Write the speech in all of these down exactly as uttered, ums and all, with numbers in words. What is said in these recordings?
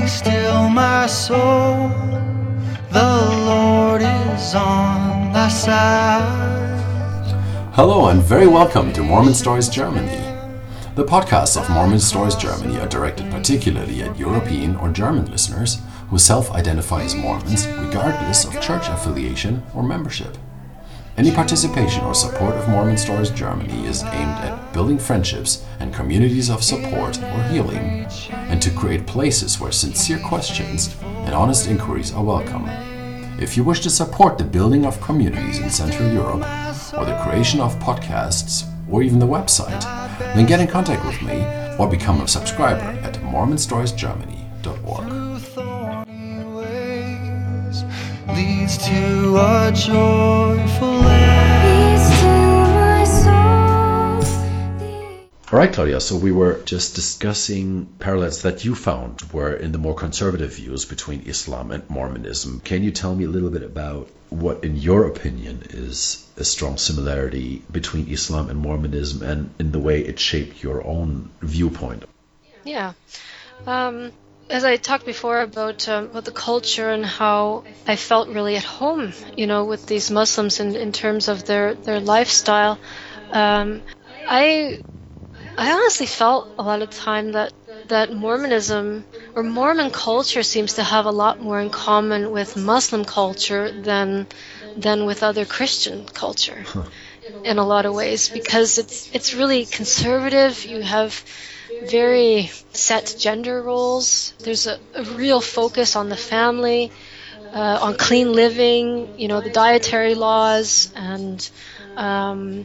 Be still, my soul. The Lord is on thy side. Hello and very welcome to Mormon Stories Germany. The podcasts of Mormon Stories Germany are directed particularly at European or German listeners who self-identify as Mormons regardless of church affiliation or membership. Any participation or support of Mormon Stories Germany is aimed at building friendships and communities of support or healing, and to create places where sincere questions and honest inquiries are welcome. If you wish to support the building of communities in Central Europe, or the creation of podcasts, or even the website, then get in contact with me or become a subscriber at mormon stories germany dot org. Leads to a joyful end. All right, Claudia, so we were just discussing parallels that you found were in the more conservative views between Islam and Mormonism. Can you tell me a little bit about what, in your opinion, is a strong similarity between Islam and Mormonism and in the way it shaped your own viewpoint? Yeah. Um, as I talked before about, um, about the culture and how I felt really at home, you know, with these Muslims in, in terms of their, their lifestyle, um, I... I honestly felt a lot of time that, that Mormonism or Mormon culture seems to have a lot more in common with Muslim culture than than with other Christian culture huh. in a lot of ways, because it's it's really conservative. You have very set gender roles. There's a, a real focus on the family, uh, on clean living, you know, the dietary laws and um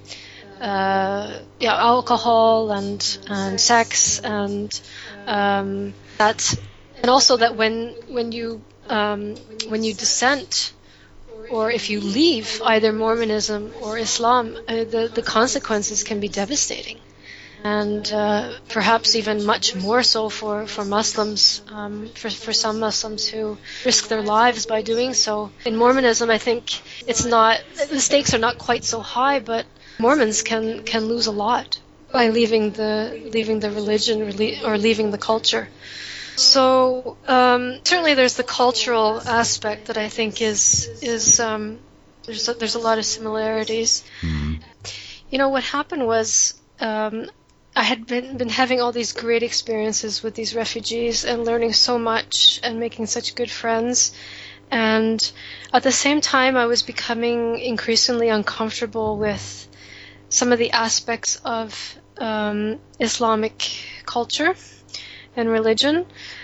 Uh, yeah, alcohol and and sex and um, that, and also that when when you um, when you dissent or if you leave either Mormonism or Islam, uh, the the consequences can be devastating, and uh, perhaps even much more so for for Muslims, um, for for some Muslims who risk their lives by doing so. In Mormonism, I think it's not, the stakes are not quite so high, but Mormons can, can lose a lot by leaving the leaving the religion or, le- or leaving the culture. So um, certainly there's the cultural aspect that I think is is um, there's a, there's a lot of similarities. Mm-hmm. You know, what happened was um, I had been been having all these great experiences with these refugees and learning so much and making such good friends. And at the same time, I was becoming increasingly uncomfortable with some of the aspects of um, Islamic culture and religion.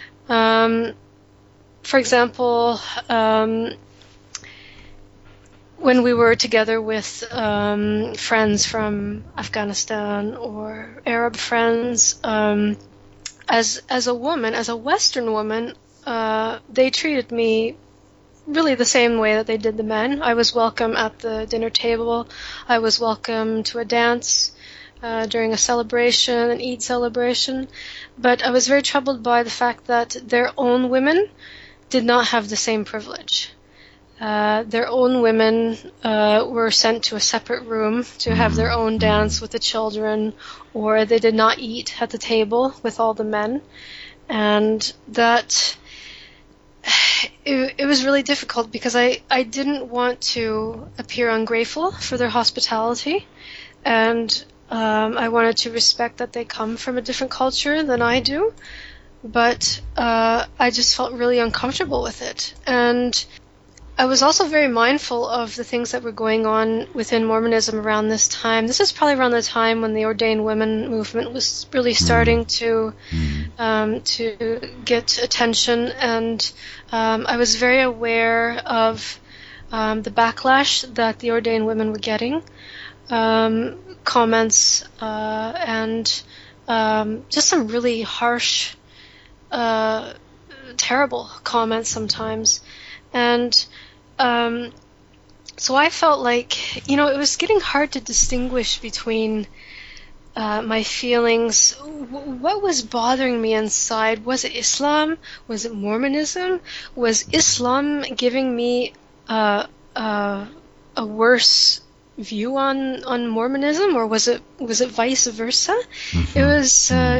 Um, for example, um, when we were together with um, friends from Afghanistan or Arab friends, um, as as a woman, as a Western woman, uh, they treated me really the same way that they did the men. I was welcome at the dinner table. I was welcome to a dance uh, during a celebration, an Eid celebration. But I was very troubled by the fact that their own women did not have the same privilege. Uh, their own women uh, were sent to a separate room to have their own dance with the children, or they did not eat at the table with all the men. And that... It, it was really difficult because I, I didn't want to appear ungrateful for their hospitality, and um, I wanted to respect that they come from a different culture than I do, but uh, I just felt really uncomfortable with it. And I was also very mindful of the things that were going on within Mormonism around this time. This is probably around the time when the ordained women movement was really starting to um, to get attention, and um, I was very aware of um, the backlash that the ordained women were getting, um, comments uh, and um, just some really harsh, uh, terrible comments sometimes. And um, so I felt like, you know, it was getting hard to distinguish between uh, my feelings. W- what was bothering me inside? Was it Islam? Was it Mormonism? Was Islam giving me uh, uh, a worse view on, on Mormonism, or was it was it vice versa? Mm-hmm. It was uh,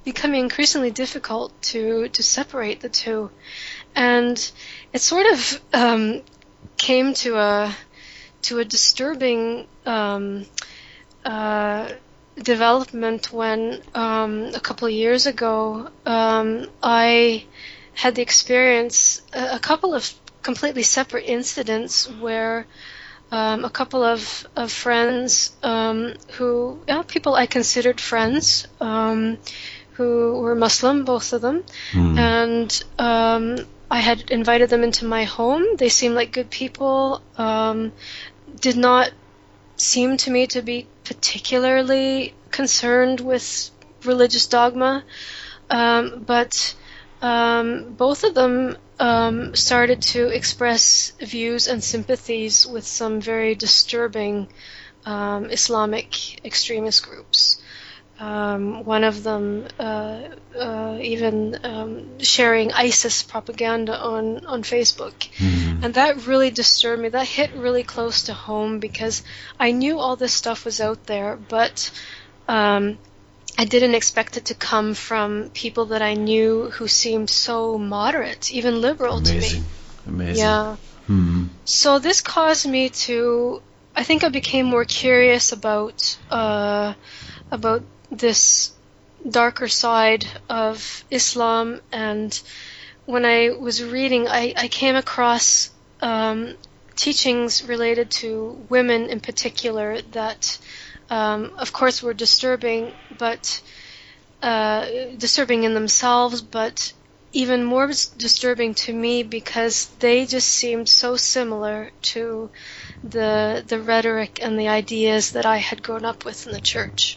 becoming increasingly difficult to, to separate the two. And it sort of um, came to a to a disturbing um, uh, development when um, a couple of years ago um, I had the experience, a, a couple of completely separate incidents where um, a couple of, of friends um, who, you know, people I considered friends, um, who were Muslim, both of them, mm. and um, I had invited them into my home. They seemed like good people, um, did not seem to me to be particularly concerned with religious dogma, um, but um, both of them um, started to express views and sympathies with some very disturbing um, Islamic extremist groups. Um, one of them uh, uh, even um, sharing ISIS propaganda on, on Facebook. Mm-hmm. And that really disturbed me. That hit really close to home because I knew all this stuff was out there, but um, I didn't expect it to come from people that I knew who seemed so moderate, even liberal Amazing. to me. Amazing. Yeah. Mm-hmm. So this caused me to, I think I became more curious about uh, about this darker side of Islam, and when I was reading, I, I came across um, teachings related to women in particular that, um, of course, were disturbing, but uh, disturbing in themselves, but even more disturbing to me because they just seemed so similar to the the rhetoric and the ideas that I had grown up with in the church.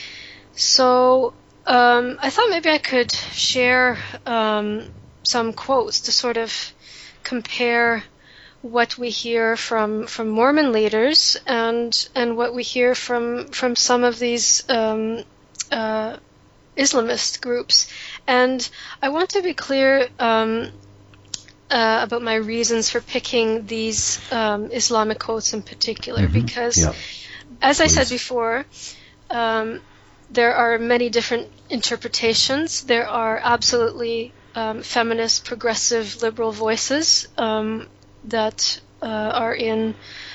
So um, I thought maybe I could share um, some quotes to sort of compare what we hear from, from Mormon leaders and and what we hear from from some of these um, uh, Islamist groups. And I want to be clear um, uh, about my reasons for picking these um, Islamic quotes in particular, mm-hmm. because, yeah. as I Please. said before, um, there are many different interpretations. There are absolutely um, feminist, progressive, liberal voices um, that uh, are in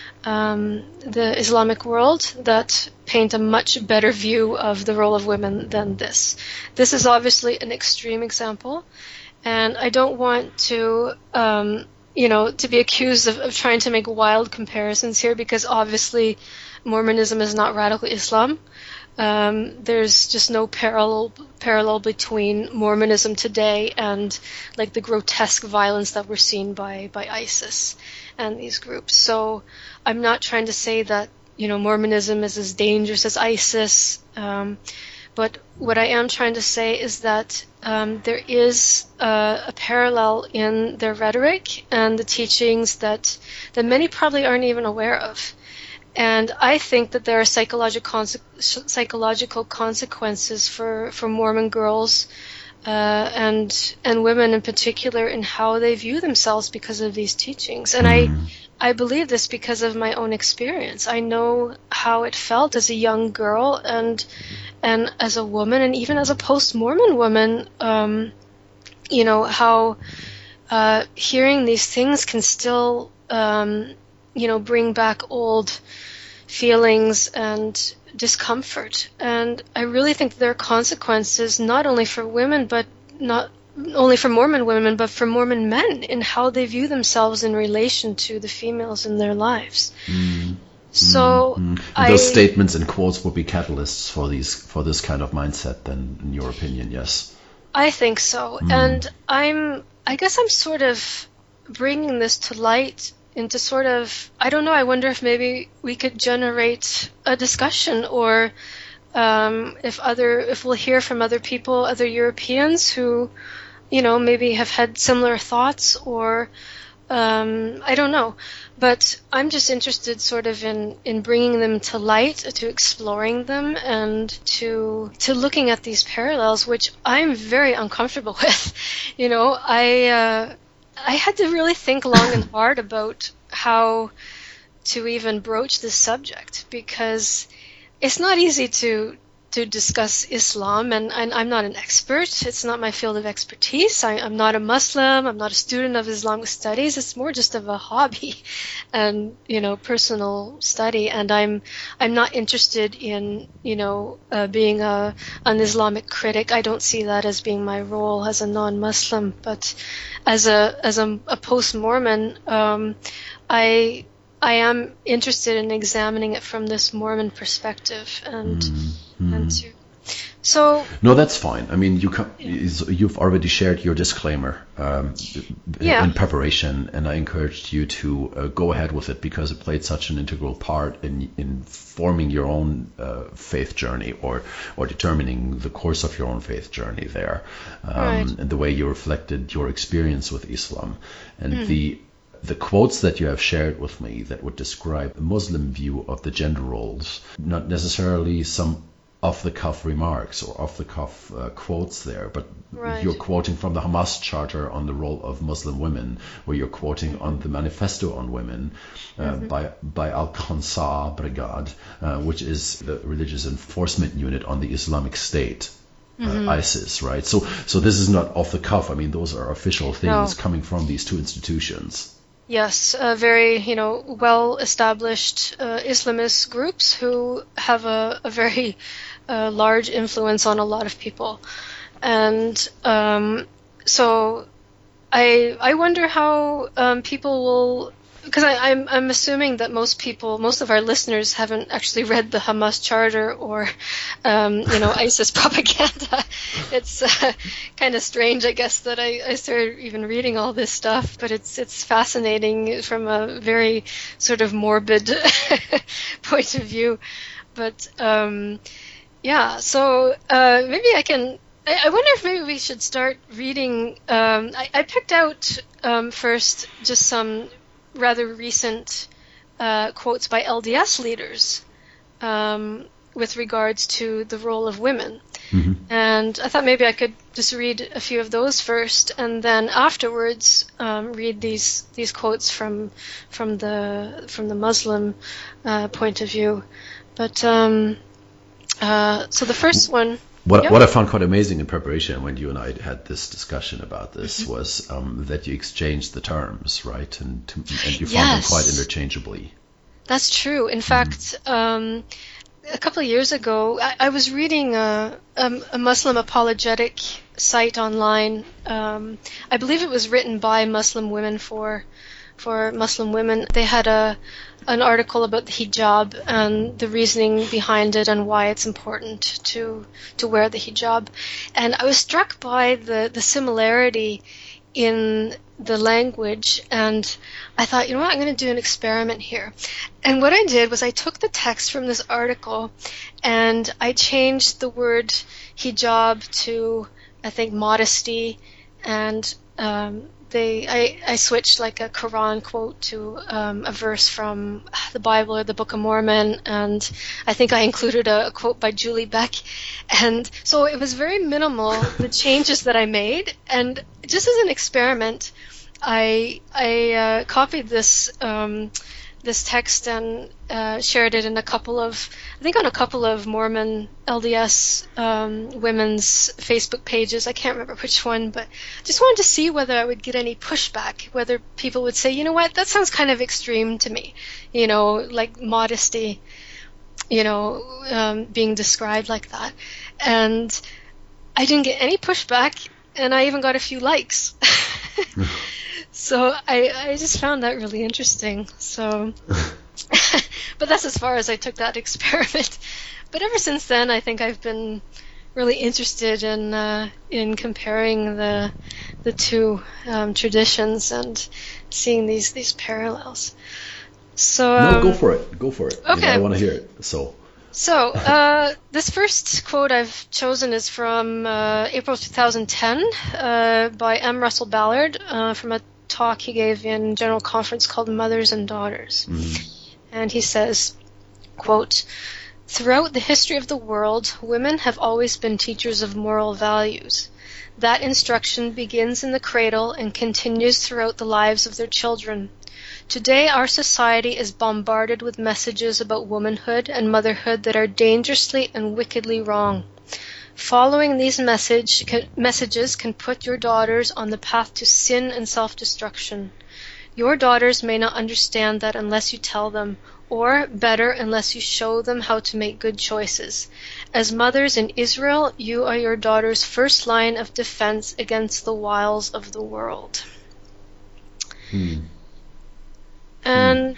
um, the Islamic world that paint a much better view of the role of women than this. This is obviously an extreme example, and I don't want to, um, you know, to be accused of, of trying to make wild comparisons here, because obviously Mormonism is not radical Islam. Um, there's just no parallel parallel between Mormonism today and like the grotesque violence that we're seeing by, by ISIS and these groups. So I'm not trying to say that, you know, Mormonism is as dangerous as ISIS, um, but what I am trying to say is that um, there is uh, a parallel in their rhetoric and the teachings that that many probably aren't even aware of. And I think that there are psychological conse- psychological consequences for, for Mormon girls uh, and and women in particular in how they view themselves because of these teachings. And I I believe this because of my own experience. I know how it felt as a young girl and and as a woman, and even as a post-Mormon woman. Um, you know how uh, hearing these things can still um, you know bring back old feelings and discomfort. And I really think there are consequences not only for women, but not only for Mormon women, but for Mormon men in how they view themselves in relation to the females in their lives. Mm. So mm. I, those statements and quotes would be catalysts for these for this kind of mindset, then, in your opinion, yes? I think so. Mm. And I'm, I guess I'm sort of bringing this to light into sort of, I don't know, I wonder if maybe we could generate a discussion, or um, if other, if we'll hear from other people, other Europeans who, you know, maybe have had similar thoughts, or um, I don't know. But I'm just interested sort of in, in bringing them to light, to exploring them, and to to looking at these parallels, which I'm very uncomfortable with. You know, I... Uh, I had to really think long and hard about how to even broach this subject, because it's not easy to to discuss Islam, and, and I'm not an expert. It's not my field of expertise. I, I'm not a Muslim. I'm not a student of Islamic studies. It's more just of a hobby and, you know, personal study. And I'm I'm not interested in, you know, uh, being a an Islamic critic. I don't see that as being my role as a non-Muslim. But as a as a, a post-Mormon, um, I. I am interested in examining it from this Mormon perspective, and mm-hmm. and to, so. No, that's fine. I mean, you come, you've already shared your disclaimer um, yeah. in preparation, and I encouraged you to uh, go ahead with it because it played such an integral part in in forming your own uh, faith journey, or or determining the course of your own faith journey there, um, right. and the way you reflected your experience with Islam, and mm. the. The quotes that you have shared with me that would describe the Muslim view of the gender roles, not necessarily some off-the-cuff remarks or off-the-cuff uh, quotes there, but right. you're quoting from the Hamas Charter on the role of Muslim women, or you're quoting on the Manifesto on Women uh, mm-hmm. by by Al-Qansah Brigade, uh, which is the religious enforcement unit on the Islamic State. Mm-hmm. Uh, ISIS, right? So, so this is not off the cuff. I mean, those are official things no. coming from these two institutions. Yes, uh, very, you know, well-established uh, Islamist groups who have a, a very uh, large influence on a lot of people, and um, so I I wonder how um, people will. Because I'm I'm assuming that most people, most of our listeners, haven't actually read the Hamas Charter or, um, you know, ISIS propaganda. It's uh, kind of strange, I guess, that I, I started even reading all this stuff. But it's it's fascinating from a very sort of morbid point of view. But um, yeah, so uh, maybe I can. I, I wonder if maybe we should start reading. Um, I, I picked out um, first just some rather recent uh, quotes by L D S leaders um, with regards to the role of women. Mm-hmm. And I thought maybe I could just read a few of those first, and then afterwards um, read these these quotes from from the from the Muslim uh, point of view. But um, uh, so the first one. What, yep. what I found quite amazing in preparation when you and I had this discussion about this mm-hmm. was um, that you exchanged the terms, right? And, to, and you found yes. them quite interchangeably. That's true. In mm-hmm. fact, um, a couple of years ago, I, I was reading a, a, a Muslim apologetic site online. Um, I believe it was written by Muslim women for for Muslim women. They had a an article about the hijab and the reasoning behind it and why it's important to to wear the hijab. And I was struck by the, the similarity in the language, and I thought, you know what, I'm going to do an experiment here. And what I did was I took the text from this article and I changed the word hijab to, I think, modesty, and um, They, I, I switched like a Quran quote to um, a verse from the Bible or the Book of Mormon, and I think I included a, a quote by Julie Beck, and so it was very minimal, the changes that I made, and just as an experiment, I I uh, copied this um, this text and uh, shared it in a couple of, I think on a couple of Mormon L D S um, women's Facebook pages. I can't remember which one, but just wanted to see whether I would get any pushback, whether people would say, you know what, that sounds kind of extreme to me, you know, like modesty, you know, um, being described like that. And I didn't get any pushback, and I even got a few likes. So I, I just found that really interesting. So, but that's as far as I took that experiment. But ever since then, I think I've been really interested in uh, in comparing the the two um, traditions and seeing these these parallels. So um, no, go for it. Go for it. Okay, you know, I want to hear it. So. So uh, this first quote I've chosen is from uh, April twenty ten uh, by M. Russell Ballard uh, from a talk he gave in General Conference called Mothers and Daughters. Mm-hmm. And he says, quote, "Throughout the history of the world, women have always been teachers of moral values. That instruction begins in the cradle and continues throughout the lives of their children. Today, our society is bombarded with messages about womanhood and motherhood that are dangerously and wickedly wrong. Following these message, can, messages can put your daughters on the path to sin and self-destruction. Your daughters may not understand that unless you tell them, or, better, unless you show them how to make good choices. As mothers in Israel, you are your daughters' first line of defense against the wiles of the world. Hmm. And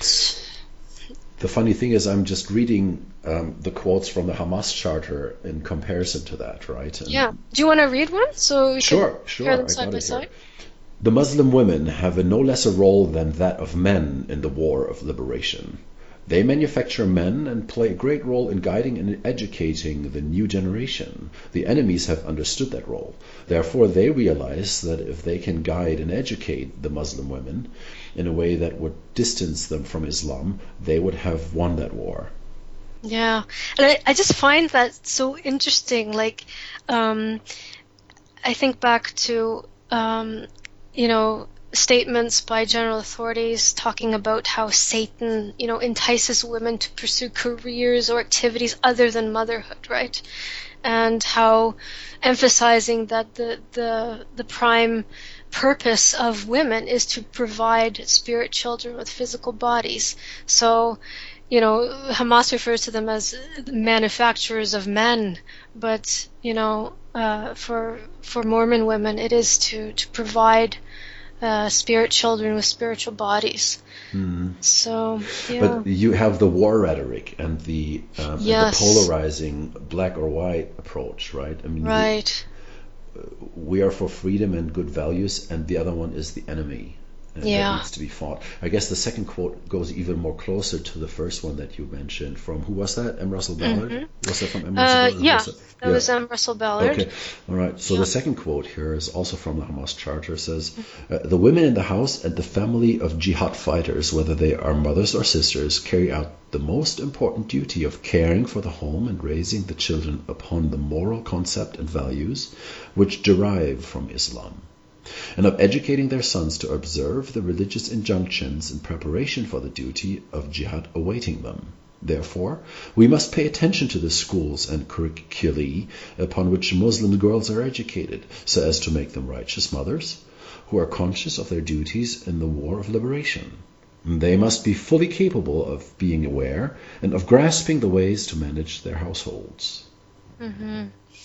the funny thing is, I'm just reading um, the quotes from the Hamas Charter in comparison to that, right? And yeah, do you want to read one so we sure, can sure, hear them I side got by it side? here. The Muslim women have a no less a role than that of men in the war of liberation. They manufacture men and play a great role in guiding and educating the new generation. The enemies have understood that role. Therefore, they realize that if they can guide and educate the Muslim women in a way that would distance them from Islam, they would have won that war. Yeah, and I, I just find that so interesting. Like, um, I think back to, um, you know, statements by general authorities talking about how Satan, you know, entices women to pursue careers or activities other than motherhood, right? And how emphasizing that the the the prime purpose of women is to provide spirit children with physical bodies. So, you know, Hamas refers to them as manufacturers of men, but, you know, uh, for for Mormon women, it is to, to provide uh, spirit children with spiritual bodies. Mm. So, yeah. But you have the war rhetoric and the, um, Yes. and the polarizing black or white approach, right? I mean, Right. we, we are for freedom and good values, and the other one is the enemy. And Yeah. that needs to be fought. I guess the second quote goes even more closer to the first one that you mentioned. From who was that? M. Russell Ballard? Mhm. Was that from M. Uh, Russell Ballard? yeah, Was it- that was M. Russell Ballard. Okay, all right. So Yeah. the second quote here is also from the Hamas Charter. It says, uh, "The women in the house and the family of jihad fighters, whether they are mothers or sisters, carry out the most important duty of caring for the home and raising the children upon the moral concept and values which derive from Islam, and of educating their sons to observe the religious injunctions in preparation for the duty of jihad awaiting them. Therefore, we must pay attention to the schools and curricula upon which Muslim girls are educated, so as to make them righteous mothers, who are conscious of their duties in the war of liberation. They must be fully capable of being aware and of grasping the ways to manage their households." hmm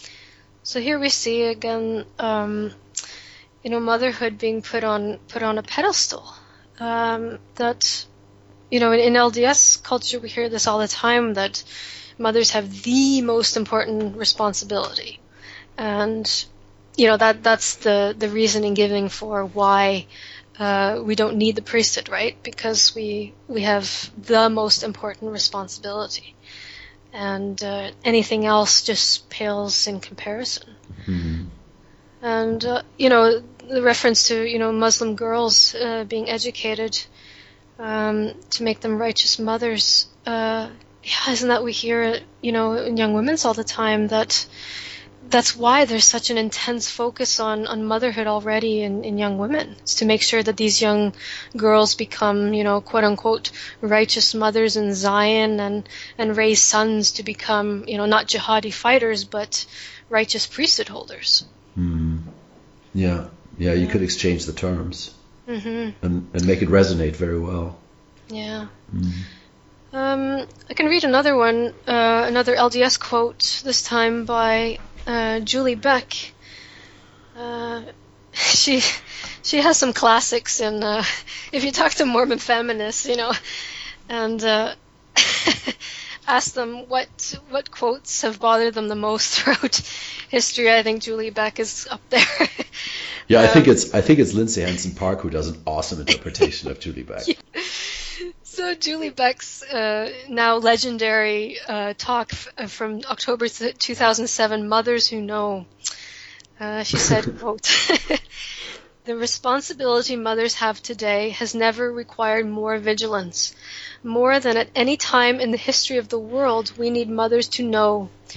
So here we see again, um, you know, motherhood being put on put on a pedestal. Um, that, you know, in, in L D S culture, we hear this all the time, that mothers have the most important responsibility, and you know that that's the the reasoning given for why uh, we don't need the priesthood, right? Because we we have the most important responsibility, and uh, anything else just pales in comparison. Mm-hmm. And, uh, you know, the reference to, you know, Muslim girls uh, being educated um, to make them righteous mothers. Uh, yeah, isn't that we hear, you know, in young women's all the time, that that's why there's such an intense focus on, on motherhood already in, in young women. It's to make sure that these young girls become, you know, quote unquote, righteous mothers in Zion, and, and raise sons to become, you know, not jihadi fighters, but righteous priesthood holders. Mm. Yeah, yeah, you could exchange the terms Mm-hmm. and, and make it resonate very well. Yeah. Mm. Um, I can read another one, uh, another L D S quote, this time by uh, Julie Beck. Uh, she she has some classics, and uh, if you talk to Mormon feminists, you know, and uh, ask them what what quotes have bothered them the most throughout history, I think Julie Beck is up there. Yeah, I Um, think it's I think it's Lindsay Hansen Park who does an awesome interpretation of Julie Beck. Yeah. So Julie Beck's uh, now legendary uh, talk f- from October th- two thousand seven, Mothers Who Know. Uh, she said, quote, "The responsibility mothers have today has never required more vigilance. More than at any time in the history of the world, we need mothers to know.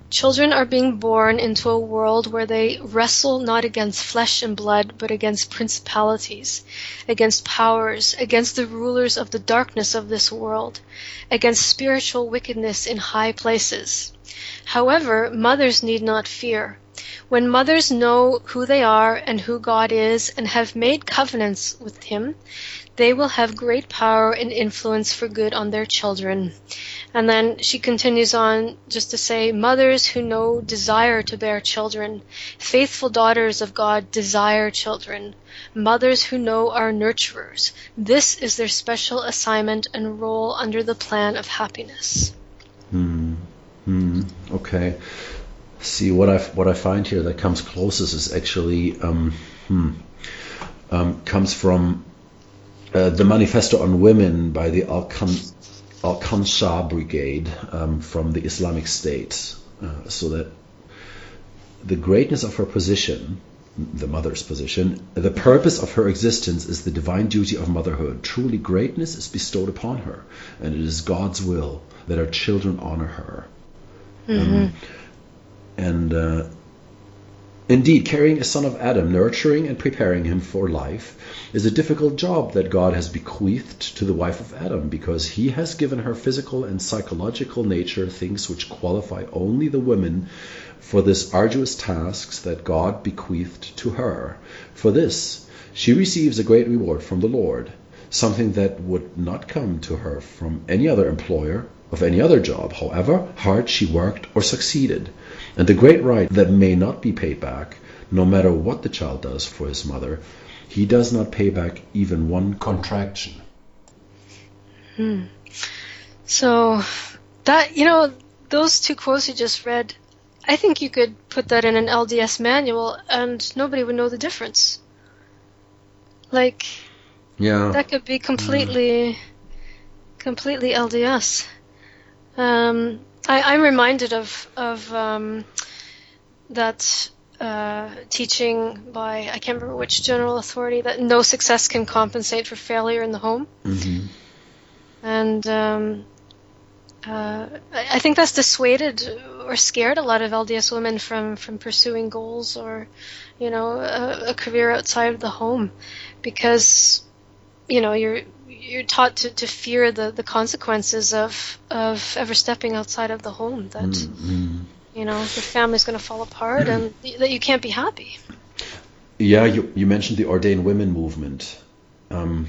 Children are being born into a world where they wrestle not against flesh and blood, but against principalities, against powers, against the rulers of the darkness of this world, against spiritual wickedness in high places. However, mothers need not fear. When mothers know who they are and who God is and have made covenants with Him, they will have great power and influence for good on their children. And then she continues on just to say, mothers who know desire to bear children. Faithful daughters of God desire children. Mothers who know are nurturers. This is their special assignment and role under the plan of happiness. Hmm. Hmm. Okay. See, what I what I find here that comes closest is actually um, hmm, um, comes from uh, the Manifesto on Women by the Al-Qan- Al-Qansha Brigade um, from the Islamic State. Uh, so that the greatness of her position, the mother's position, the purpose of her existence is the divine duty of motherhood. Truly, greatness is bestowed upon her, and it is God's will that her children honor her. Mm-hmm. Um, And uh, indeed, carrying a son of Adam, nurturing and preparing him for life, is a difficult job that God has bequeathed to the wife of Adam, because he has given her physical and psychological nature things which qualify only the women for this arduous task that God bequeathed to her. For this, she receives a great reward from the Lord, something that would not come to her from any other employer of any other job, however hard she worked or succeeded, and the great right that may not be paid back, no matter what the child does for his mother. He does not pay back even one contraction. Hmm. So that, you know, those two quotes you just read, I think you could put that in an L D S manual and nobody would know the difference. Like, Yeah. that could be completely, completely L D S. Um, I, I'm reminded of of um, that uh, teaching by, I can't remember which general authority, that no success can compensate for failure in the home. Mm-hmm. And um, uh, I, I think that's dissuaded or scared a lot of L D S women from, from pursuing goals or, you know, a, a career outside of the home, because, you know, you're you're taught to, to fear the, the consequences of of ever stepping outside of the home, that Mm-hmm. you know, your family's going to fall apart and that you can't be happy. Yeah, you, you mentioned the ordained women movement, um,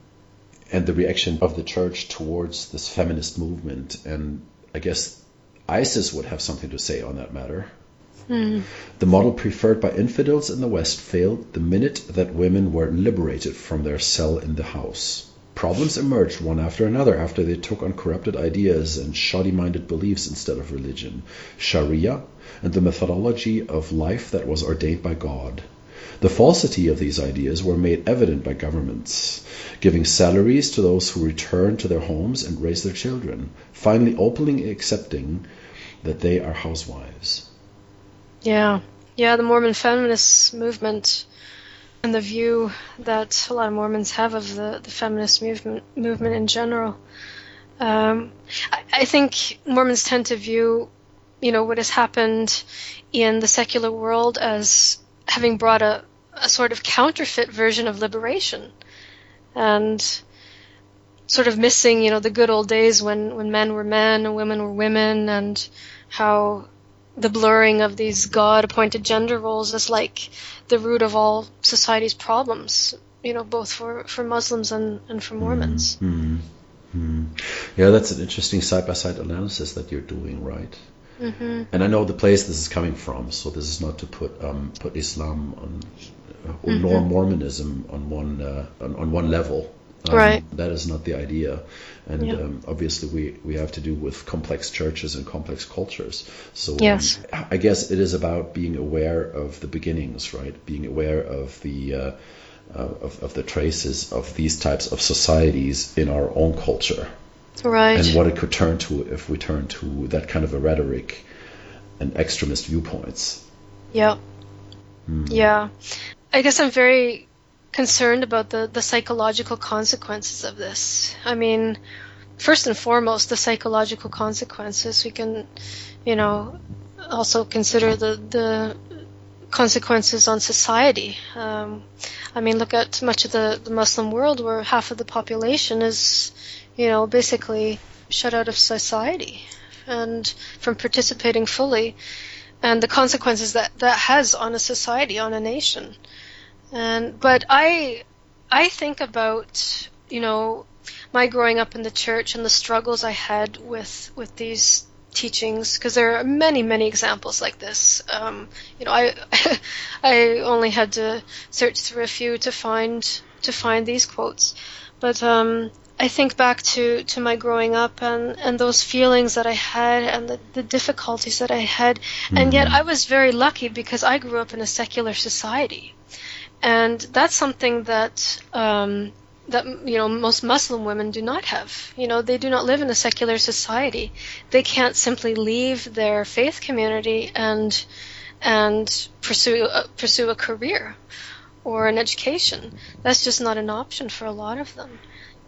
and the reaction of the church towards this feminist movement, and I guess ISIS would have something to say on that matter. Hmm. The model preferred by infidels in the West failed the minute that women were liberated from their cell in the house. Problems emerged one after another after they took on corrupted ideas and shoddy-minded beliefs instead of religion, Sharia, and the methodology of life that was ordained by God. The falsity of these ideas were made evident by governments, giving salaries to those who returned to their homes and raised their children, finally openly accepting that they are housewives. Yeah, yeah, the Mormon feminist movement and the view that a lot of Mormons have of the, the feminist movement movement in general. Um, I, I think Mormons tend to view, you know, what has happened in the secular world as having brought a, a sort of counterfeit version of liberation, and sort of missing, you know, the good old days when, when men were men and women were women, and how the blurring of these God-appointed gender roles is like the root of all society's problems, you know, both for, for Muslims and, and for Mormons. Mm-hmm. Mm-hmm. Yeah, that's an interesting side-by-side analysis that you're doing, right? Mm-hmm. And I know the place this is coming from, so this is not to put um, put Islam on, or Mm-hmm. nor Mormonism on one uh, on, on one level. Um, Right. That is not the idea, and Yeah. um, obviously we, we have to do with complex churches and complex cultures. So um, Yes. I guess it is about being aware of the beginnings, right? Being aware of the uh, uh, of, of the traces of these types of societies in our own culture, Right. and what it could turn to if we turn to that kind of a rhetoric and extremist viewpoints. Yeah. Hmm. Yeah. I guess I'm very concerned about the, the psychological consequences of this. I mean, first and foremost, the psychological consequences. We can, you know, also consider the the consequences on society. Um, I mean, look at much of the, the Muslim world, where half of the population is, you know, basically shut out of society and from participating fully, and the consequences that that has on a society, on a nation. And but I I think about, you know, my growing up in the church and the struggles I had with with these teachings, because there are many, many examples like this. Um, you know, I I only had to search through a few to find to find these quotes, but um, I think back to, to my growing up and, and those feelings that I had and the, the difficulties that I had, mm-hmm. and yet I was very lucky because I grew up in a secular society, and that's something that um, that you know most Muslim women do not have. You know, they do not live in a secular society. They can't simply leave their faith community and and pursue uh, pursue a career or an education. That's just not an option for a lot of them.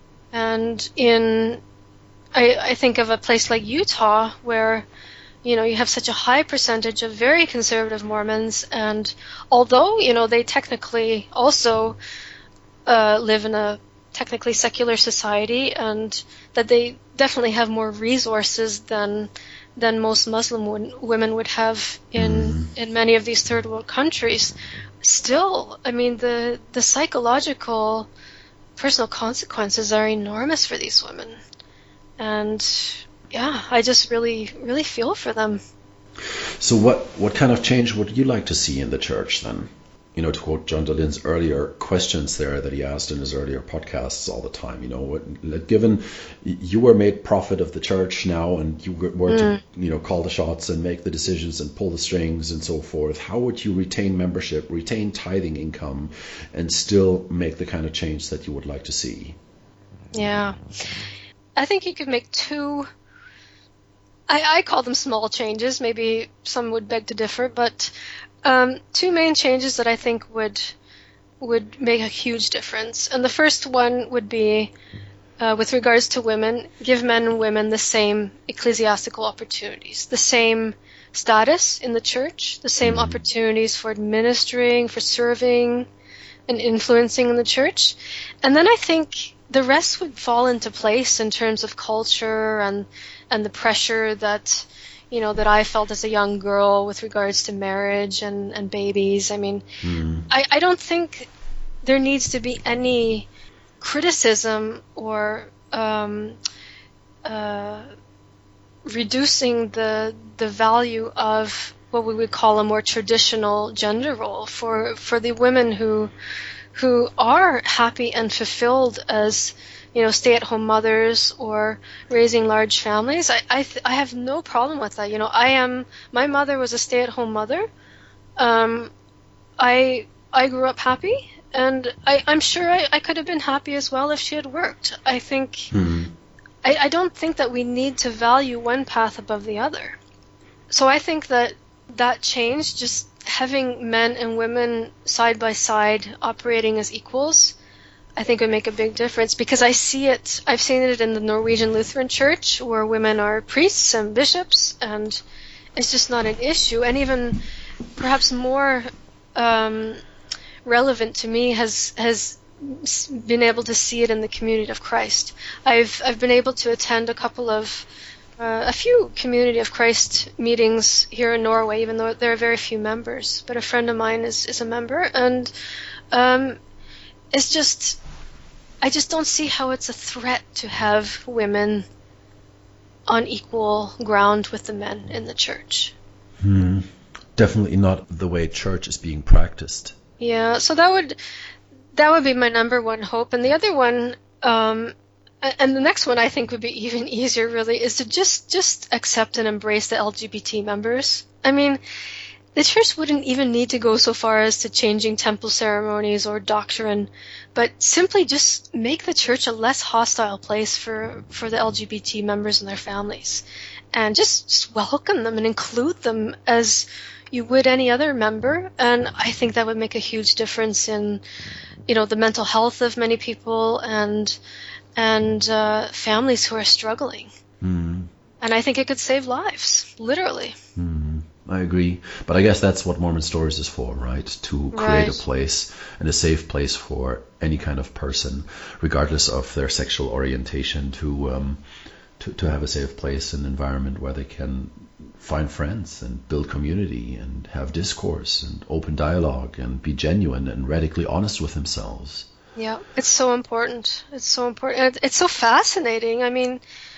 And in I, I think of a place like Utah, where you know you have such a high percentage of very conservative Mormons, and although you know they technically also uh, live in a technically secular society, and that they definitely have more resources than than most Muslim w- women would have in mm. in many of these third world countries. Still, I mean, the the psychological personal consequences are enormous for these women, and yeah, I just really really feel for them. So what what kind of change would you like to see in the church then? You know, to quote John Doline's earlier questions there that he asked in his earlier podcasts all the time, you know, what, given you were made prophet of the church now and you were to, mm. you know, call the shots and make the decisions and pull the strings and so forth, how would you retain membership, retain tithing income, and still make the kind of change that you would like to see? Yeah. I think you could make two, I, I call them small changes. Maybe some would beg to differ, but Um, two main changes that I think would would make a huge difference. And the first one would be, uh, with regards to women, give men and women the same ecclesiastical opportunities, the same status in the church, the same mm-hmm. opportunities for administering, for serving, and influencing in the church. And then I think the rest would fall into place in terms of culture and and the pressure that you know, that I felt as a young girl with regards to marriage and, and babies. I mean, mm. I, I don't think there needs to be any criticism or um, uh, reducing the the value of what we would call a more traditional gender role for, for the women who who are happy and fulfilled as, you know, stay-at-home mothers or raising large families. I I, th- I have no problem with that. You know, I am. My mother was a stay-at-home mother. Um, I I grew up happy, and I, I'm sure I, I could have been happy as well if she had worked. I think. Mm-hmm. I, I don't think that we need to value one path above the other. So I think that that change, just having men and women side by side operating as equals, I think would make a big difference, because I see it, I've seen it in the Norwegian Lutheran Church, where women are priests and bishops, and it's just not an issue. And even perhaps more um, relevant to me has has been able to see it in the Community of Christ. I've I've been able to attend a couple of uh, a few Community of Christ meetings here in Norway, even though there are very few members. But a friend of mine is is a member, and um, it's just, I just don't see how it's a threat to have women on equal ground with the men in the church. Hmm. Definitely not the way church is being practiced. Yeah, so that would that would be my number one hope. And the other one, um, and the next one I think would be even easier, really, is to just just accept and embrace the L G B T members. I mean, the church wouldn't even need to go so far as to changing temple ceremonies or doctrine, but simply just make the church a less hostile place for, for the L G B T members and their families. And just, just welcome them and include them as you would any other member. And I think that would make a huge difference in, you know, the mental health of many people and and uh, families who are struggling. Mm. And I think it could save lives, literally. Mm. I agree. But I guess that's what Mormon Stories is for, right? To create Right. a place and a safe place for any kind of person, regardless of their sexual orientation, to um, to, to have a safe place, an environment where they can find friends and build community and have discourse and open dialogue and be genuine and radically honest with themselves. Yeah, it's so important. It's so important. It- It's so fascinating. I mean,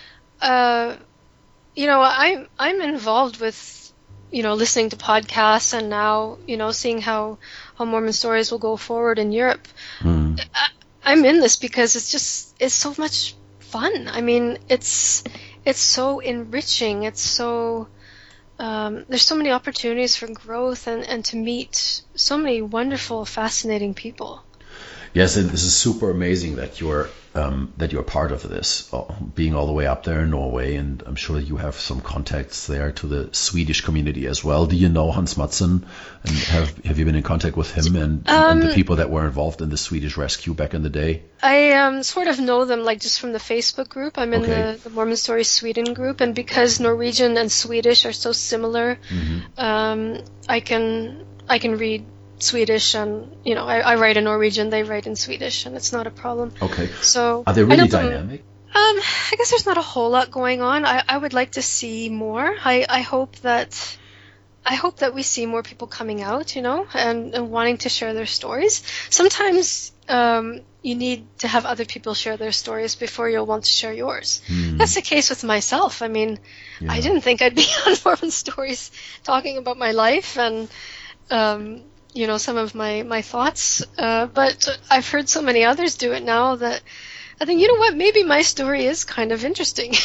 uh, you know, I'm I'm involved with, you know, listening to podcasts and now, you know, seeing how how Mormon Stories will go forward in Europe. Mm. I, I'm in this because it's just it's so much fun. I mean, it's it's so enriching. It's so um, there's so many opportunities for growth and, and to meet so many wonderful, fascinating people. Yes, and this is super amazing that you're um, that you're part of this, uh, being all the way up there in Norway, and I'm sure you have some contacts there to the Swedish community as well. Do you know Hans Mattsson, and have have you been in contact with him and, and the Um, people that were involved in the Swedish rescue back in the day? I um, sort of know them like just from the Facebook group. I'm in Okay. the, the Mormon Stories Sweden group, and because Norwegian and Swedish are so similar, um, I can I can read Swedish, and you know I, I write in Norwegian, they write in Swedish, and it's not a problem. Okay, So are they I really know them- dynamic? Um, I guess there's not a whole lot going on. I, I would like to see more. I, I hope that I hope that we see more people coming out, you know, and, and wanting to share their stories. Sometimes um, you need to have other people share their stories before you'll want to share yours. That's the case with myself. I mean, I Yeah. didn't think I'd be on Mormon Stories talking about my life and um, you know, some of my my thoughts. Uh, but I've heard so many others do it now that I think, you know what, maybe my story is kind of interesting.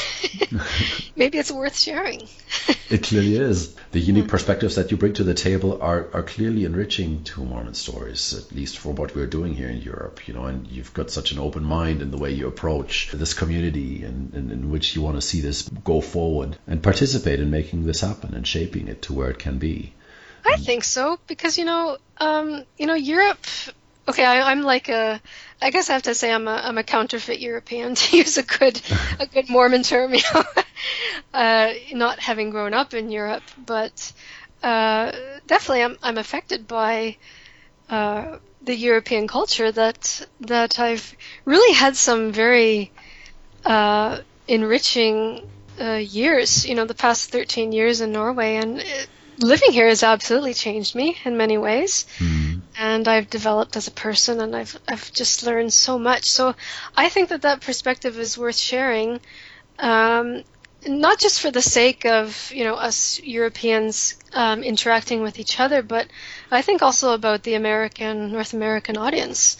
Maybe it's worth sharing. It clearly is. The unique perspectives that you bring to the table are, are clearly enriching to Mormon Stories, at least for what we're doing here in Europe, you know, and you've got such an open mind in the way you approach this community and, and in which you want to see this go forward and participate in making this happen and shaping it to where it can be. I think so, because, you know, um, you know, Europe, okay, I, I'm like a, I guess I have to say I'm a, I'm a counterfeit European, to use a good, a good Mormon term, you know, uh, not having grown up in Europe, but uh, definitely I'm, I'm affected by uh, the European culture that, that I've really had some very uh, enriching uh, years, you know, the past thirteen years in Norway, and it, living here has absolutely changed me in many ways, Mm. and I've developed as a person, and I've I've just learned so much. So I think that that perspective is worth sharing, um, not just for the sake of, you know, us Europeans um, interacting with each other, but I think also about the American, North American audience.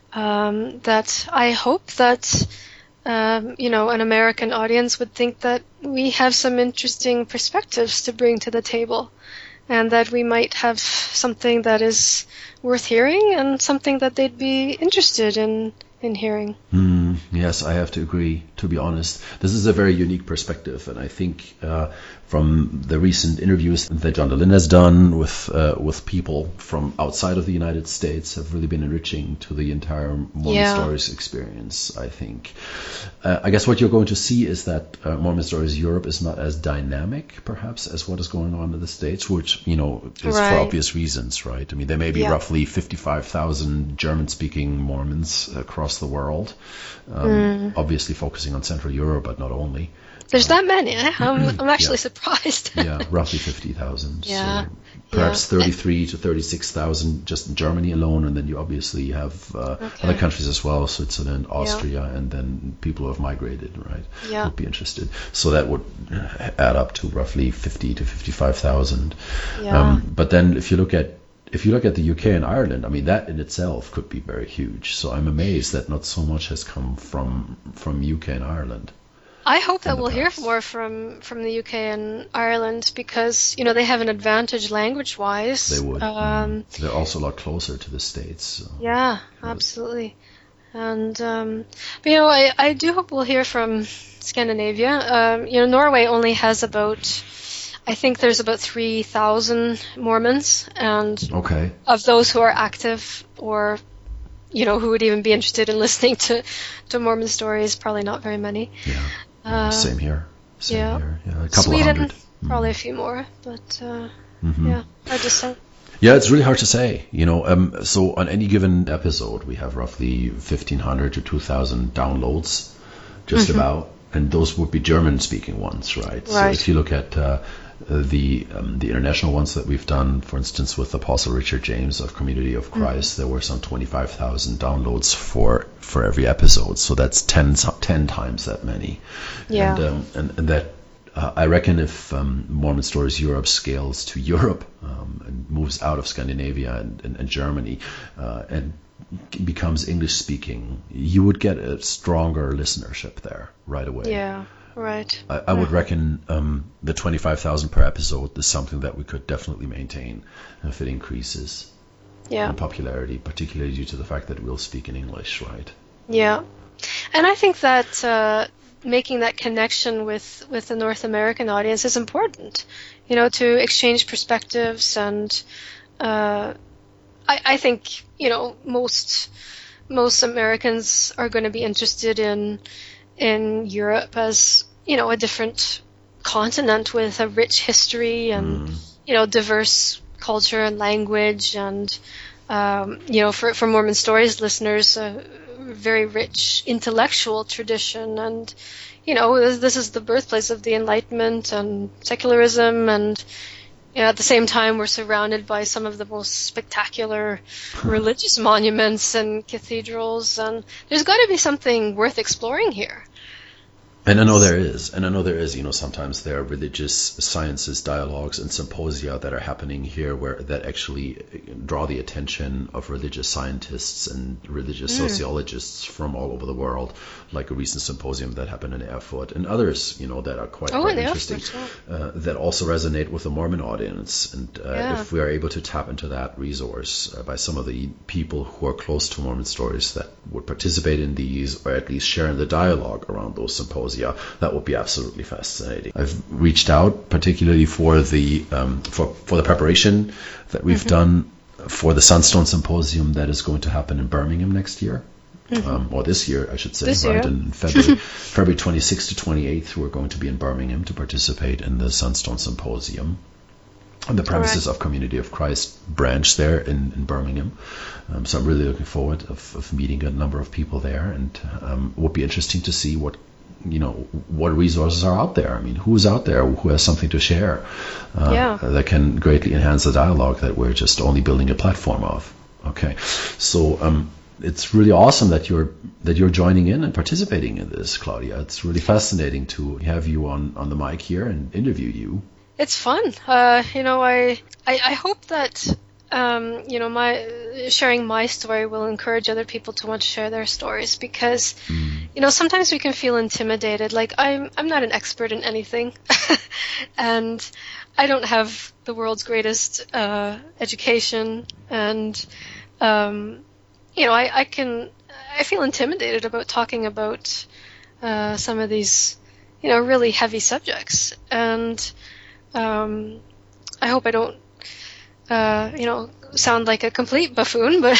Um, that I hope that um, you know, an American audience would think that we have some interesting perspectives to bring to the table, and that we might have something that is worth hearing and something that they'd be interested in in hearing. Mm, yes, I have to agree, to be honest. This is a very unique perspective, and I think uh, from the recent interviews that John Dehlin has done with uh, with people from outside of the United States have really been enriching to the entire Mormon Yeah. Stories experience, I think. Uh, I guess what you're going to see is that uh, Mormon Stories Europe is not as dynamic, perhaps, as what is going on in the States, which, you know, is Right. for obvious reasons, right? I mean, there may be Yeah. roughly fifty-five thousand German-speaking Mormons across the world, um, obviously focusing on Central Europe, but not only. There's that many. Eh? I'm, I'm actually Yeah. surprised. Yeah, roughly fifty thousand. Yeah, So perhaps yeah. thirty-three to thirty-six thousand just in Germany alone, and then you obviously have uh, Okay. other countries as well, Switzerland, Austria, and then people who have migrated, right? Yeah. Would be interested. So that would add up to roughly fifty to fifty-five thousand. Yeah. Um, but then if you look at if you look at the U K and Ireland, I mean, that in itself could be very huge. So I'm amazed that not so much has come from from U K and Ireland. I hope that the we'll hear past. more from, from the U K and Ireland, because, you know, they have an advantage language-wise. They would. Um, Mm. They're also a lot closer to the States. So. Yeah, absolutely. And, um, but, you know, I, I do hope we'll hear from Scandinavia. Um, you know, Norway only has about, I think there's about three thousand Mormons, and Okay. of those who are active or, you know, who would even be interested in listening to, to Mormon stories, probably not very many. Yeah. Uh, Same here. Same yeah. here. Yeah. A couple Sweden, of hundred. Mm. probably a few more, but uh, Mm-hmm. Yeah, I just say. Yeah, it's really hard to say. You know, um, so on any given episode, we have roughly fifteen hundred to two thousand downloads, just mm-hmm. about, and those would be German-speaking ones, right? Right. So if you look at uh, the um, the international ones that we've done, for instance, with Apostle Richard James of Community of Christ, mm-hmm. there were some twenty-five thousand downloads for for every episode. So that's ten, ten times that many. Yeah. And, um, and, and that, uh, I reckon if um, Mormon Stories Europe scales to Europe um, and moves out of Scandinavia and, and, and Germany uh, and becomes English speaking, you would get a stronger listenership there right away. Yeah. Right. I, I would reckon um, the twenty-five thousand per episode is something that we could definitely maintain if it increases yeah. in popularity, particularly due to the fact that we'll speak in English, right? Yeah. And I think that uh, making that connection with, with the North American audience is important, you know, to exchange perspectives. And uh, I, I think, you know, most most Americans are going to be interested in in Europe as, you know, a different continent with a rich history and, mm. you know, diverse culture and language and, um, you know, for, for Mormon Stories listeners, a very rich intellectual tradition. And, you know, this, this is the birthplace of the Enlightenment and secularism. And, you know, at the same time, we're surrounded by some of the most spectacular religious monuments and cathedrals. And there's got to be something worth exploring here. And I know there is, and I know there is, you know, sometimes there are religious sciences dialogues and symposia that are happening here where that actually draw the attention of religious scientists and religious mm. sociologists from all over the world, like a recent symposium that happened in Erfurt, and others, you know, that are quite, oh, quite interesting, Erfurt, yeah. uh, that also resonate with the Mormon audience. And uh, yeah. if we are able to tap into that resource uh, by some of the people who are close to Mormon Stories that would participate in these, or at least share in the dialogue around those symposia, that would be absolutely fascinating. I've reached out particularly for the um, for for the preparation that we've mm-hmm. done for the Sunstone Symposium that is going to happen in Birmingham next year, mm-hmm. um, or this year, I should say, this right? Year. In February, February twenty-sixth to twenty-eighth, we're going to be in Birmingham to participate in the Sunstone Symposium on the premises right. of Community of Christ branch there in, in Birmingham. Um, so I'm really looking forward of, of meeting a number of people there, and um, it would be interesting to see what you know what resources are out there. I mean, who's out there who has something to share uh, yeah. that can greatly enhance the dialogue that we're just only building a platform of. Okay, so um, it's really awesome that you're that you're joining in and participating in this, Claudia. It's really fascinating to have you on, on the mic here and interview you. It's fun. Uh, you know, I, I I hope that um, you know my sharing my story will encourage other people to want to share their stories, because mm. you know sometimes we can feel intimidated. Like I'm I'm not an expert in anything, and I don't have the world's greatest uh, education, and um, you know I, I can I feel intimidated about talking about uh, some of these you know really heavy subjects. And Um, I hope I don't, uh, you know, sound like a complete buffoon, but...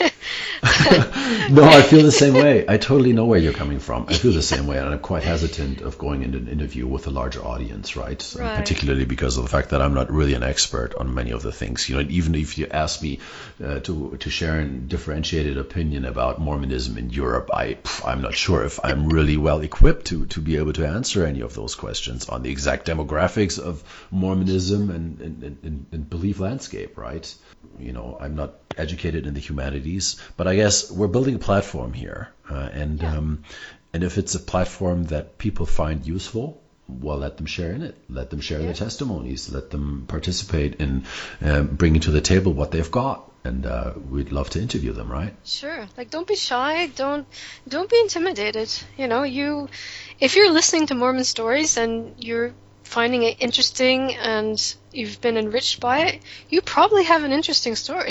No, I feel the same way. I totally know where you're coming from. I feel the same way, and I'm quite hesitant of going into an interview with a larger audience, right? Right. Particularly because of the fact that I'm not really an expert on many of the things. You know, even if you ask me uh, to to share a differentiated opinion about Mormonism in Europe, I I'm not sure if I'm really well equipped to to be able to answer any of those questions on the exact demographics of Mormonism and and, and, and belief landscape, right? You know, I'm not educated in the humanities, but I guess we're building a platform here, uh, and yeah. um, and if it's a platform that people find useful, well, let them share in it. Let them share yeah. their testimonies. Let them participate in uh, bringing to the table what they've got, and uh, we'd love to interview them, right? Sure. Like, don't be shy. Don't don't be intimidated. You know, you if you're listening to Mormon Stories and you're finding it interesting and you've been enriched by it, you probably have an interesting story.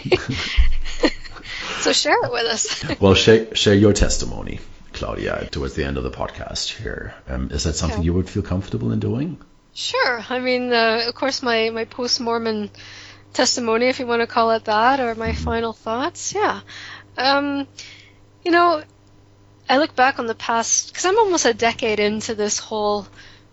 So share it with us. Well, share, share your testimony, Claudia, towards the end of the podcast here. Um, is that something okay. you would feel comfortable in doing? Sure. I mean, uh, of course, my, my post-Mormon testimony, if you want to call it that, or my mm-hmm. final thoughts, yeah. Um, you know, I look back on the past, because I'm almost a decade into this whole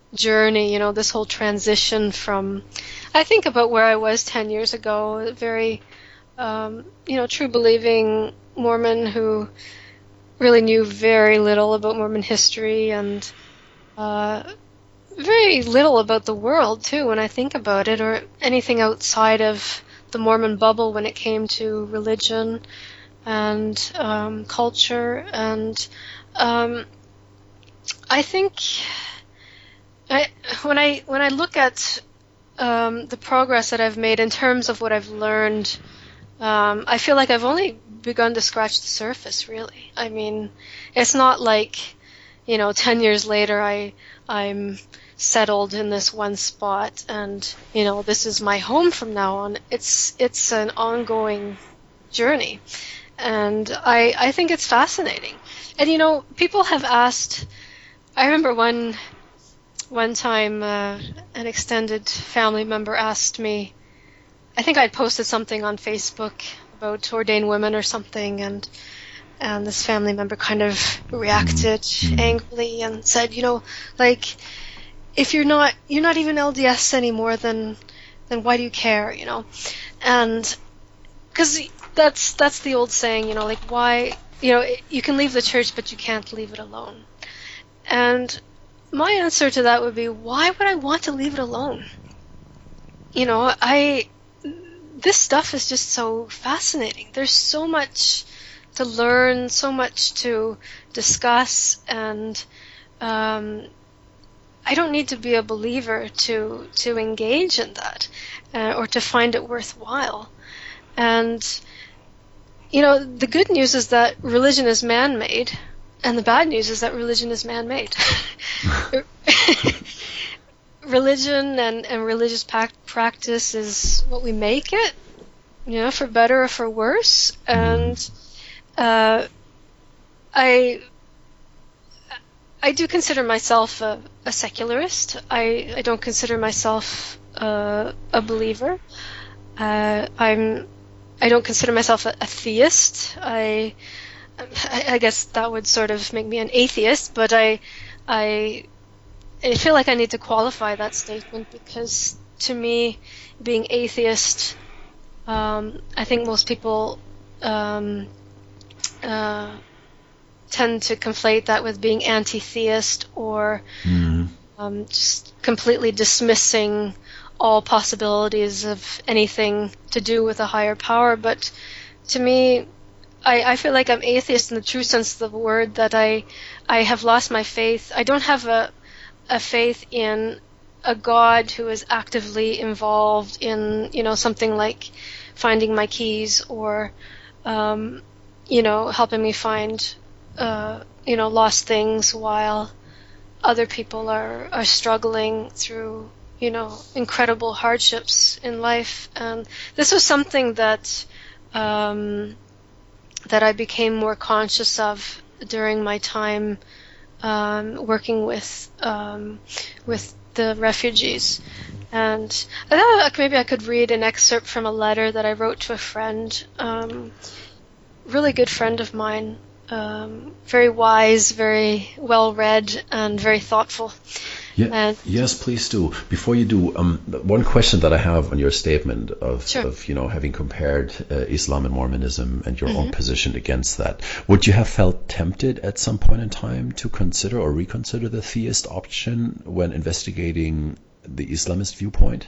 journey, you know, this whole transition from, I think about where I was ten years ago, a very, um, you know, true believing Mormon who really knew very little about Mormon history and uh, very little about the world, too, when I think about it, or anything outside of the Mormon bubble when it came to religion and um, culture. And um, I think I, when I when I look at um, the progress that I've made in terms of what I've learned, um, I feel like I've only begun to scratch the surface, really. I mean, it's not like, you know, ten years later I I'm settled in this one spot and, you know, this is my home from now on. It's it's an ongoing journey, and I I think it's fascinating. And, you know, people have asked. I remember one one time uh, an extended family member asked me. I think I'd posted something on Facebook about ordained women or something, and and this family member kind of reacted mm-hmm. angrily and said, you know, like, if you're not you're not even L D S anymore, then then why do you care, you know? And because that's that's the old saying, you know, like, why, you know, you can leave the church, but you can't leave it alone. And my answer to that would be, why would I want to leave it alone? You know, I this stuff is just so fascinating. There's so much to learn, so much to discuss, and um, I don't need to be a believer to to engage in that uh, or to find it worthwhile. And, you know, the good news is that religion is man-made, and the bad news is that religion is man-made. Religion and, and religious pac- practice is what we make it, you know, for better or for worse. And uh, I I do consider myself a, a secularist. I, I don't consider myself uh, a believer. Uh, I'm I don't consider myself a, a theist. I, I I guess that would sort of make me an atheist, but I I. I feel like I need to qualify that statement because, to me, being atheist, um, I think most people um, uh, tend to conflate that with being anti-theist or mm. um, just completely dismissing all possibilities of anything to do with a higher power. But to me, I, I feel like I'm atheist in the true sense of the word, that I I have lost my faith. I don't have a a faith in a God who is actively involved in, you know, something like finding my keys or, um, you know, helping me find, uh, you know, lost things while other people are, are struggling through, you know, incredible hardships in life. And this was something that, um, that I became more conscious of during my time Um, working with um, with the refugees. And I thought maybe I could read an excerpt from a letter that I wrote to a friend, um, really good friend of mine, um, very wise, very well-read, and very thoughtful. Yeah, and, yes, please do. Before you do, um, one question that I have on your statement of, sure. of you know, having compared uh, Islam and Mormonism and your mm-hmm. own position against that, would you have felt tempted at some point in time to consider or reconsider the theist option when investigating the Islamist viewpoint?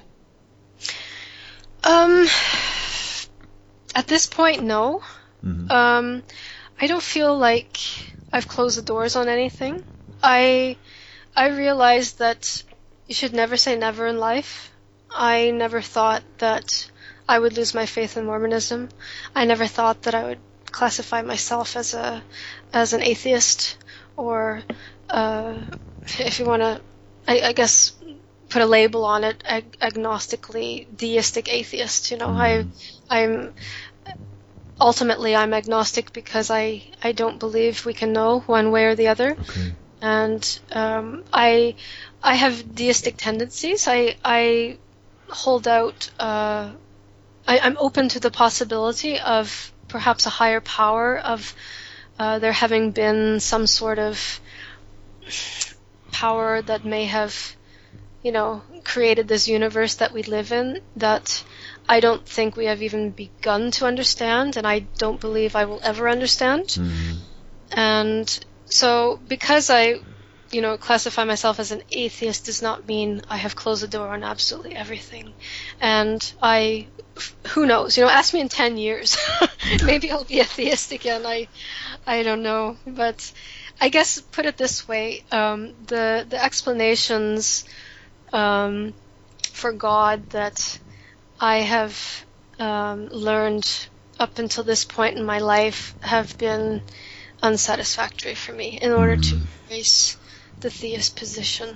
Um, at this point, no. Mm-hmm. Um, I don't feel like I've closed the doors on anything. I... I realized that you should never say never in life. I never thought that I would lose my faith in Mormonism. I never thought that I would classify myself as a as an atheist, or uh, if you want to, I, I guess, put a label on it, ag- agnostically deistic atheist. You know, mm. I I'm ultimately I'm agnostic because I I don't believe we can know one way or the other. Okay. And um, I I have deistic tendencies. I I hold out. Uh, I, I'm open to the possibility of perhaps a higher power, of uh, there having been some sort of power that may have you know, created this universe that we live in that I don't think we have even begun to understand, and I don't believe I will ever understand. Mm. And so because I, you know, classify myself as an atheist does not mean I have closed the door on absolutely everything. And I, who knows, you know, ask me in ten years. Maybe I'll be a theist again. I, I don't know. But I guess, put it this way, um, the, the explanations um, for God that I have um, learned up until this point in my life have been unsatisfactory for me in order mm. to embrace the theist position.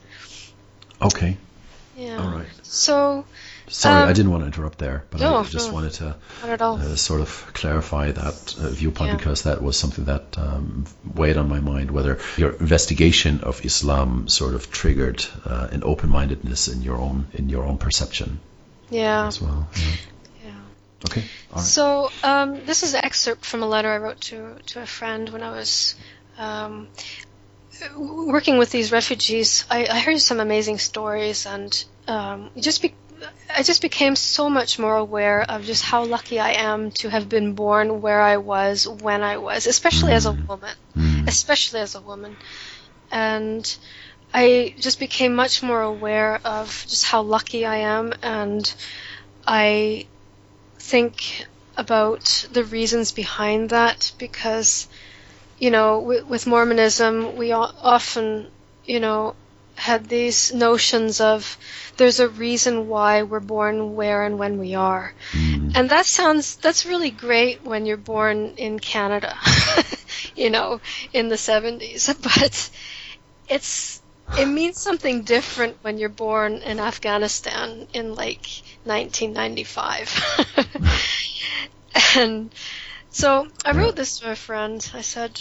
Okay. Yeah. All right. So. Sorry, um, I didn't want to interrupt there, but no, I just no, wanted to not at all. Uh, sort of clarify that uh, viewpoint Yeah. because that was something that um, weighed on my mind. Whether your investigation of Islam sort of triggered uh, an open-mindedness in your own in your own perception. Yeah. As well. Yeah. Yeah. Okay. All right. So um, this is an excerpt from a letter I wrote to to a friend when I was um, working with these refugees. I, I heard some amazing stories, and um, just be, I just became so much more aware of just how lucky I am to have been born where I was when I was, especially as a woman, Mm. especially as a woman, and I just became much more aware of just how lucky I am, and I think about the reasons behind that because, you know, with, with Mormonism, we often, you know, had these notions of there's a reason why we're born where and when we are. Mm. And that sounds, that's really great when you're born in Canada, you know, in the seventies, but it's, it means something different when you're born in Afghanistan in like nineteen ninety-five. And so I wrote this to a friend. I said,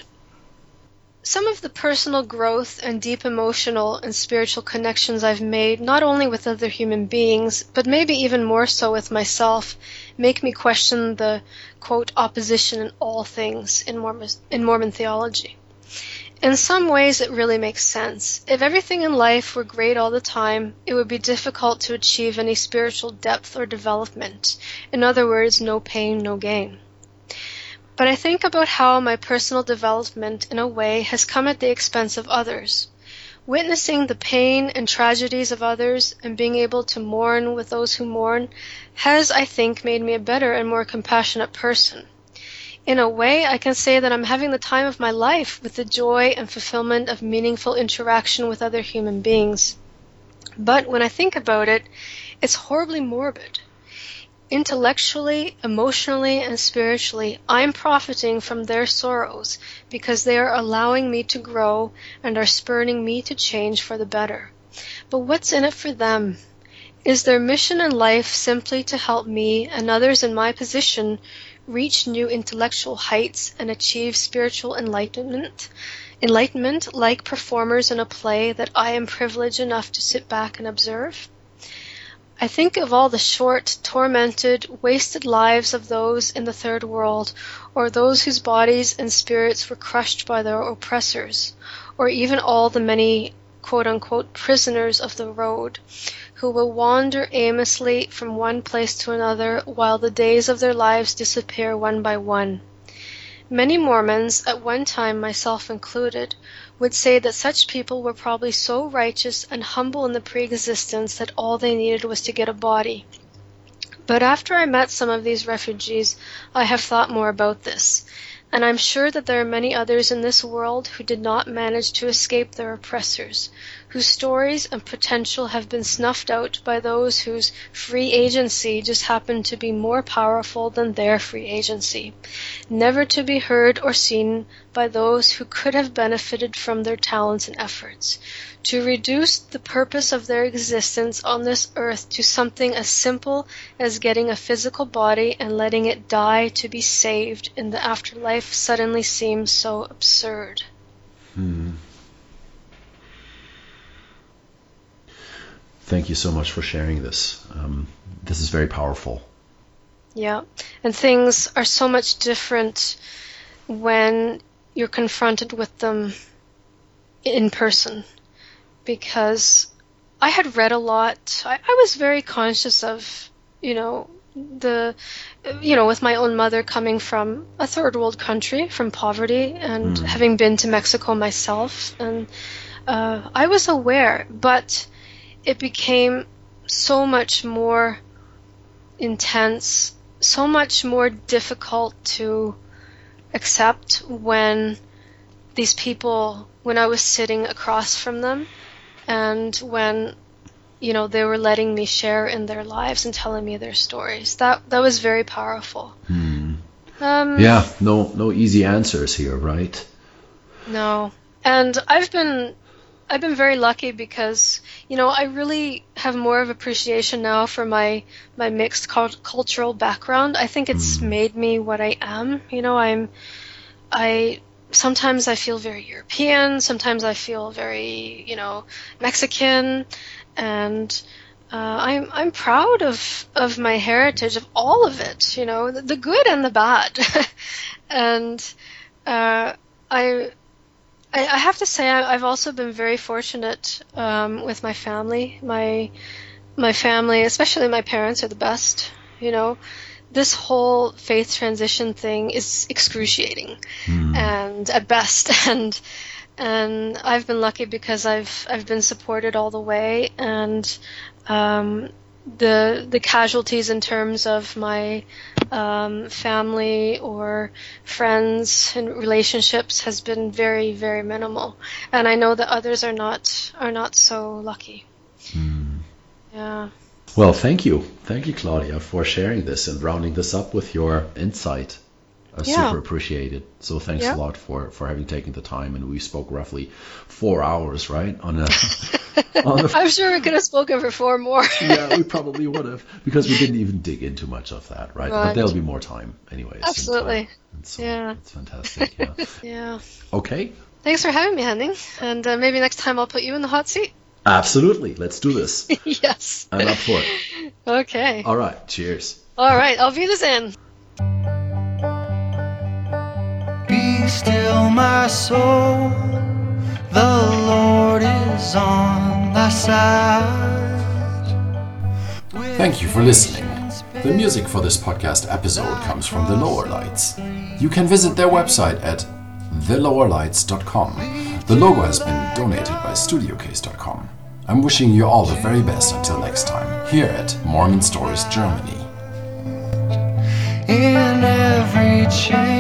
some of the personal growth and deep emotional and spiritual connections I've made, not only with other human beings, but maybe even more so with myself, make me question the, quote, opposition in all things in Mormon, in Mormon theology. In some ways, it really makes sense. If everything in life were great all the time, it would be difficult to achieve any spiritual depth or development. In other words, no pain, no gain. But I think about how my personal development, in a way, has come at the expense of others. Witnessing the pain and tragedies of others and being able to mourn with those who mourn has, I think, made me a better and more compassionate person. In a way, I can say that I'm having the time of my life with the joy and fulfillment of meaningful interaction with other human beings. But when I think about it, it's horribly morbid. Intellectually, emotionally, and spiritually, I'm profiting from their sorrows because they are allowing me to grow and are spurring me to change for the better. But what's in it for them? Is their mission in life simply to help me and others in my position reach new intellectual heights and achieve spiritual enlightenment? Enlightenment like performers in a play that I am privileged enough to sit back and observe? I think of all the short, tormented, wasted lives of those in the third world, or those whose bodies and spirits were crushed by their oppressors, or even all the many quote-unquote prisoners of the road, who will wander aimlessly from one place to another while the days of their lives disappear one by one. Many Mormons, at one time myself included, would say that such people were probably so righteous and humble in the pre-existence that all they needed was to get a body. But after I met some of these refugees, I have thought more about this, and I'm sure that there are many others in this world who did not manage to escape their oppressors, whose stories and potential have been snuffed out by those whose free agency just happened to be more powerful than their free agency, never to be heard or seen by those who could have benefited from their talents and efforts. To reduce the purpose of their existence on this earth to something as simple as getting a physical body and letting it die to be saved in the afterlife suddenly seems so absurd. Hmm. Thank you so much for sharing this. Um, this is very powerful. Yeah, and things are so much different when you're confronted with them in person, because I had read a lot. I, I was very conscious of, you know, the, you know, with my own mother coming from a third world country, from poverty, and Mm. having been to Mexico myself, and uh, I was aware, but it became so much more intense, so much more difficult to accept when these people, when I was sitting across from them, and when, you know, they were letting me share in their lives and telling me their stories. That that was very powerful. Hmm. Um, Yeah, no, no easy answers here, right? No. And I've been I've been very lucky because, you know, I really have more of appreciation now for my my mixed cult- cultural background. I think it's Mm. made me what I am. You know, I'm I sometimes I feel very European, sometimes I feel very, you know, Mexican, and uh, I'm I'm proud of of my heritage, of all of it, you know, the, the good and the bad. And uh, I I I have to say I- I've also been very fortunate um, with my family. My my family, especially my parents, are the best. You know, this whole faith transition thing is excruciating, Hmm. and at best, and and I've been lucky because I've I've been supported all the way, and um, the the casualties in terms of my um, family or friends and relationships has been very, very minimal, and I know that others are not are not so lucky. Hmm. Yeah. Well, thank you. Thank you, Claudia, for sharing this and rounding this up with your insight. I Yeah. super appreciate it. So thanks Yeah. a lot for, for having taken the time. And we spoke roughly four hours, right? On a, on a I'm sure we could have spoken for four more. yeah, we probably would have, because we didn't even dig into much of that, right? But Right. there'll be more time anyways. in time. Absolutely. And so Yeah. It's fantastic. Yeah. Yeah. Okay. Thanks for having me, Henning. And uh, maybe next time I'll put you in the hot seat. Absolutely. Let's do this. Yes. I'm up for it. Okay. All right. Cheers. All right. Auf Wiedersehen. Be still, my soul. The Lord is on thy side. Thank you for listening. The music for this podcast episode comes from The Lower Lights. You can visit their website at the lower lights dot com. The logo has been donated by studio case dot com. I'm wishing you all the very best until next time, here at Mormon Stories Germany. In every change.